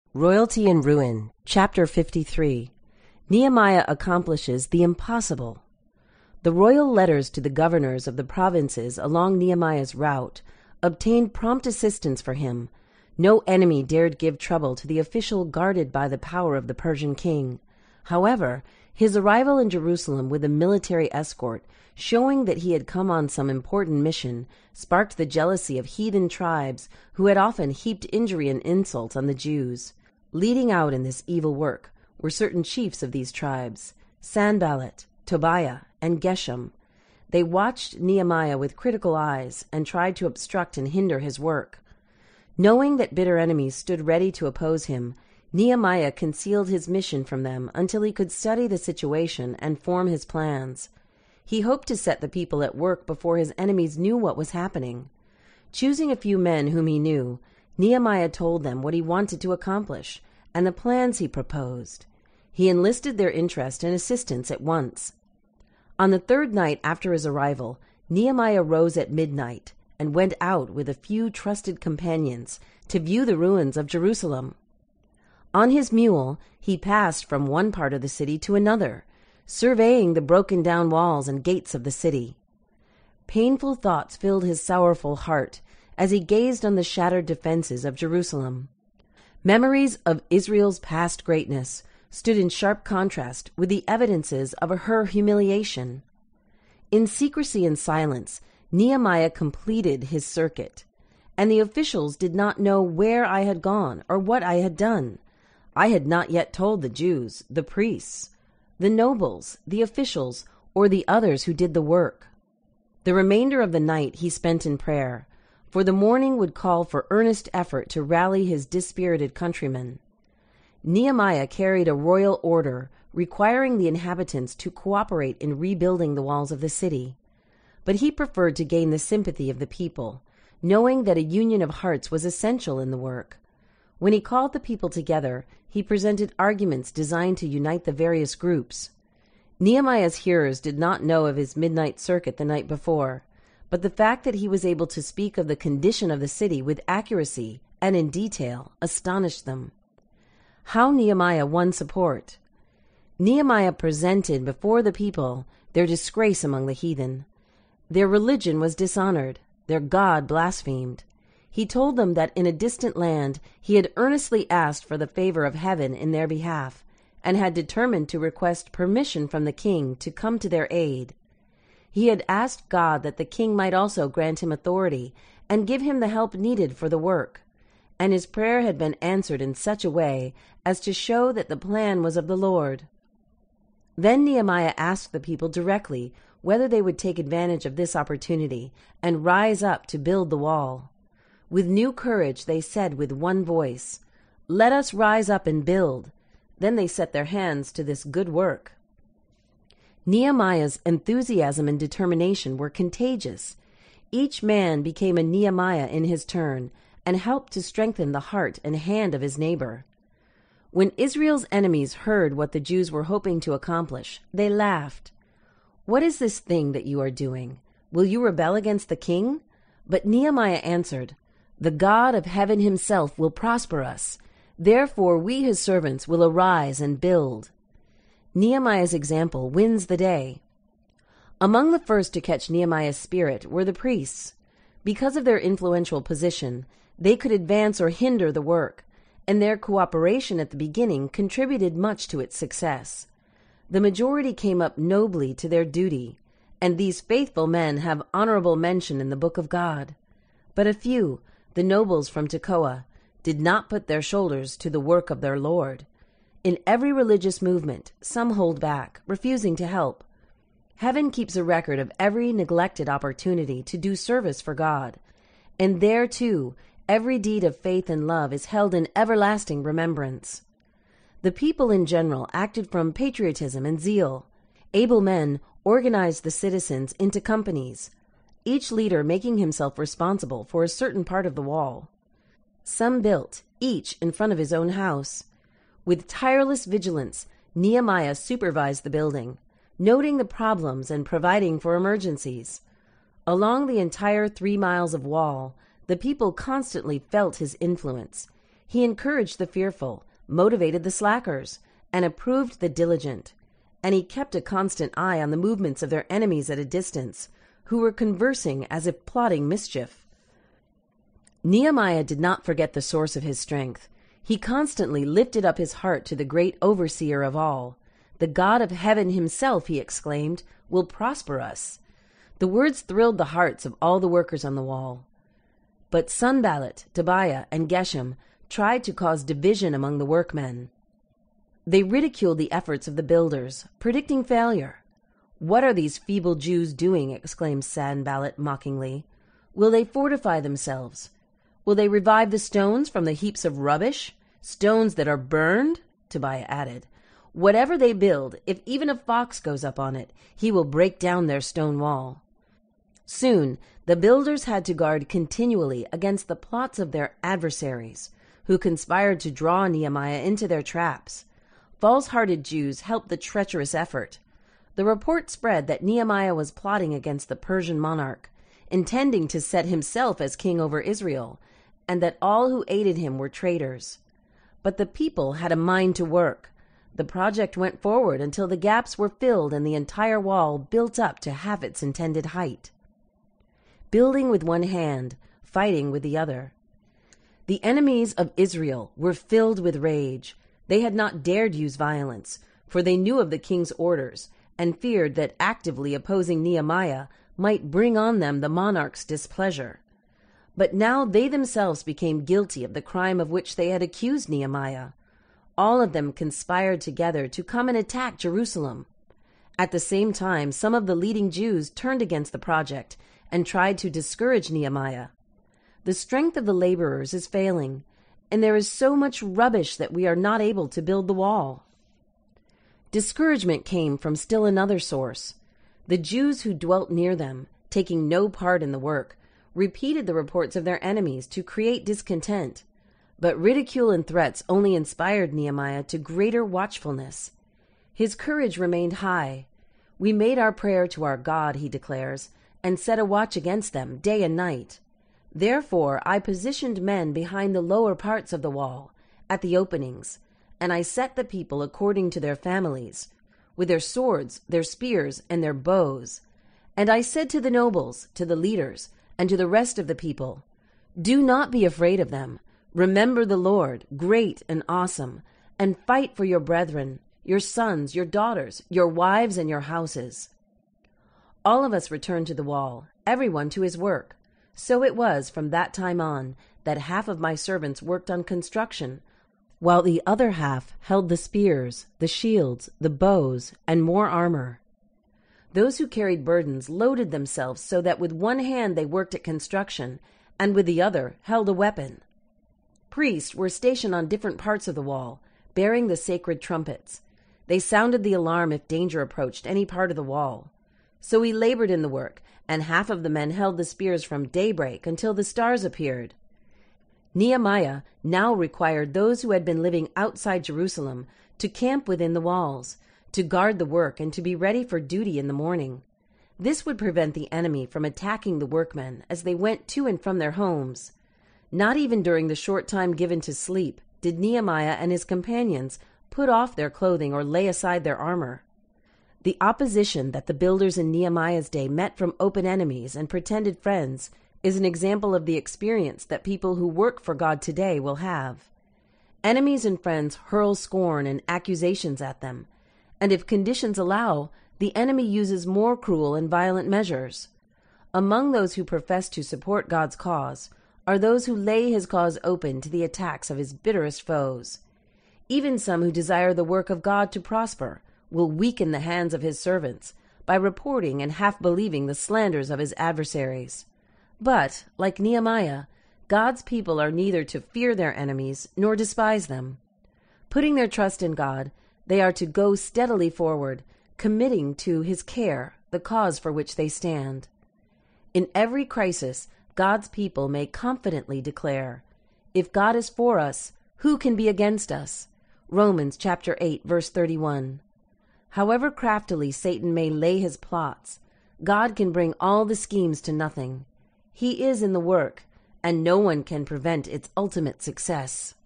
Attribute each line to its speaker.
Speaker 1: Royalty in Ruin, Chapter 53. Nehemiah accomplishes the impossible. The royal letters to the governors of the provinces along Nehemiah's route obtained prompt assistance for him. No enemy dared give trouble to the official guarded by the power of the Persian king. However, his arrival in Jerusalem with a military escort, showing that he had come on some important mission, sparked the jealousy of heathen tribes who had often heaped injury and insult on the Jews. Leading out in this evil work were certain chiefs of these tribes, Sanballat, Tobiah, and Geshem. They watched Nehemiah with critical eyes and tried to obstruct and hinder his work. Knowing that bitter enemies stood ready to oppose him, Nehemiah concealed his mission from them until he could study the situation and form his plans. He hoped to set the people at work before his enemies knew what was happening. Choosing a few men whom he knew, Nehemiah told them what he wanted to accomplish and the plans he proposed. He enlisted their interest and assistance at once. On the third night after his arrival, Nehemiah rose at midnight and went out with a few trusted companions to view the ruins of Jerusalem. On his mule, he passed from one part of the city to another, surveying the broken-down walls and gates of the city. Painful thoughts filled his sorrowful heart as he gazed on the shattered defenses of Jerusalem. Memories of Israel's past greatness stood in sharp contrast with the evidences of her humiliation. In secrecy and silence, Nehemiah completed his circuit, and the officials did not know where I had gone or what I had done. I had not yet told the Jews, the priests, the nobles, the officials, or the others who did the work. The remainder of the night he spent in prayer, for the morning would call for earnest effort to rally his dispirited countrymen. Nehemiah carried a royal order requiring the inhabitants to cooperate in rebuilding the walls of the city, but he preferred to gain the sympathy of the people, knowing that a union of hearts was essential in the work. When he called the people together, he presented arguments designed to unite the various groups. Nehemiah's hearers did not know of his midnight circuit the night before, but the fact that he was able to speak of the condition of the city with accuracy and in detail astonished them. How Nehemiah won support. Nehemiah presented before the people their disgrace among the heathen. Their religion was dishonored, their God blasphemed. He told them that in a distant land he had earnestly asked for the favor of heaven in their behalf, and had determined to request permission from the king to come to their aid. He had asked God that the king might also grant him authority and give him the help needed for the work, and his prayer had been answered in such a way as to show that the plan was of the Lord. Then Nehemiah asked the people directly whether they would take advantage of this opportunity and rise up to build the wall. With new courage they said with one voice, "Let us rise up and build." Then they set their hands to this good work. Nehemiah's enthusiasm and determination were contagious. Each man became a Nehemiah in his turn and helped to strengthen the heart and hand of his neighbor. When Israel's enemies heard what the Jews were hoping to accomplish, they laughed. "What is this thing that you are doing? Will you rebel against the king?" But Nehemiah answered, "The God of heaven himself will prosper us. Therefore we his servants will arise and build." Nehemiah's example wins the day. Among the first to catch Nehemiah's spirit were the priests. Because of their influential position, they could advance or hinder the work, and their cooperation at the beginning contributed much to its success. The majority came up nobly to their duty, and these faithful men have honorable mention in the book of God. But a few, the nobles from Tekoa, did not put their shoulders to the work of their Lord. In every religious movement, some hold back, refusing to help. Heaven keeps a record of every neglected opportunity to do service for God, and there, too, every deed of faith and love is held in everlasting remembrance. The people in general acted from patriotism and zeal. Able men organized the citizens into companies, each leader making himself responsible for a certain part of the wall. Some built, each in front of his own house. With tireless vigilance, Nehemiah supervised the building, noting the problems and providing for emergencies. Along the entire 3 miles of wall, the people constantly felt his influence. He encouraged the fearful, motivated the slackers, and approved the diligent. And he kept a constant eye on the movements of their enemies at a distance, who were conversing as if plotting mischief. Nehemiah did not forget the source of his strength. He constantly lifted up his heart to the great overseer of all. "The God of heaven himself," he exclaimed, "will prosper us." The words thrilled the hearts of all the workers on the wall. But Sanballat, Tobiah, and Geshem tried to cause division among the workmen. They ridiculed the efforts of the builders, predicting failure. "What are these feeble Jews doing?" exclaimed Sanballat mockingly. "Will they fortify themselves? Will they revive the stones from the heaps of rubbish? Stones that are burned?" Tobiah added. "Whatever they build, if even a fox goes up on it, he will break down their stone wall." Soon the builders had to guard continually against the plots of their adversaries, who conspired to draw Nehemiah into their traps. False-hearted Jews helped the treacherous effort. The report spread that Nehemiah was plotting against the Persian monarch, intending to set himself as king over Israel, and that all who aided him were traitors. But the people had a mind to work. The project went forward until the gaps were filled and the entire wall built up to half its intended height. Building with one hand, fighting with the other. The enemies of Israel were filled with rage. They had not dared use violence, for they knew of the king's orders, and feared that actively opposing Nehemiah might bring on them the monarch's displeasure. But now they themselves became guilty of the crime of which they had accused Nehemiah. All of them conspired together to come and attack Jerusalem. At the same time, some of the leading Jews turned against the project and tried to discourage Nehemiah. "The strength of the laborers is failing, and there is so much rubbish that we are not able to build the wall." Discouragement came from still another source. The Jews who dwelt near them, taking no part in the work, repeated the reports of their enemies to create discontent. But ridicule and threats only inspired Nehemiah to greater watchfulness. His courage remained high. "We made our prayer to our God," he declares, "and set a watch against them day and night. Therefore I positioned men behind the lower parts of the wall, at the openings, and I set the people according to their families, with their swords, their spears, and their bows. And I said to the nobles, to the leaders, and to the rest of the people, 'Do not be afraid of them. Remember the Lord, great and awesome, and fight for your brethren, your sons, your daughters, your wives, and your houses.' All of us returned to the wall, everyone to his work. So it was from that time on that half of my servants worked on construction, while the other half held the spears, the shields, the bows, and more armor. Those who carried burdens loaded themselves so that with one hand they worked at construction, and with the other held a weapon. Priests were stationed on different parts of the wall, bearing the sacred trumpets. They sounded the alarm if danger approached any part of the wall. So we labored in the work, and half of the men held the spears from daybreak until the stars appeared. Nehemiah now required those who had been living outside Jerusalem to camp within the walls, to guard the work, and to be ready for duty in the morning. This would prevent the enemy from attacking the workmen as they went to and from their homes. Not even during the short time given to sleep did Nehemiah and his companions put off their clothing or lay aside their armor. The opposition that the builders in Nehemiah's day met from open enemies and pretended friends is an example of the experience that people who work for God today will have. Enemies and friends hurl scorn and accusations at them, and if conditions allow, the enemy uses more cruel and violent measures. Among those who profess to support God's cause are those who lay his cause open to the attacks of his bitterest foes. Even some who desire the work of God to prosper will weaken the hands of his servants by reporting and half-believing the slanders of his adversaries. But, like Nehemiah, God's people are neither to fear their enemies nor despise them. Putting their trust in God, they are to go steadily forward, committing to his care the cause for which they stand. In every crisis, God's people may confidently declare, "If God is for us, who can be against us?" Romans chapter 8, verse 31. However craftily Satan may lay his plots, God can bring all the schemes to nothing. He is in the work, and no one can prevent its ultimate success.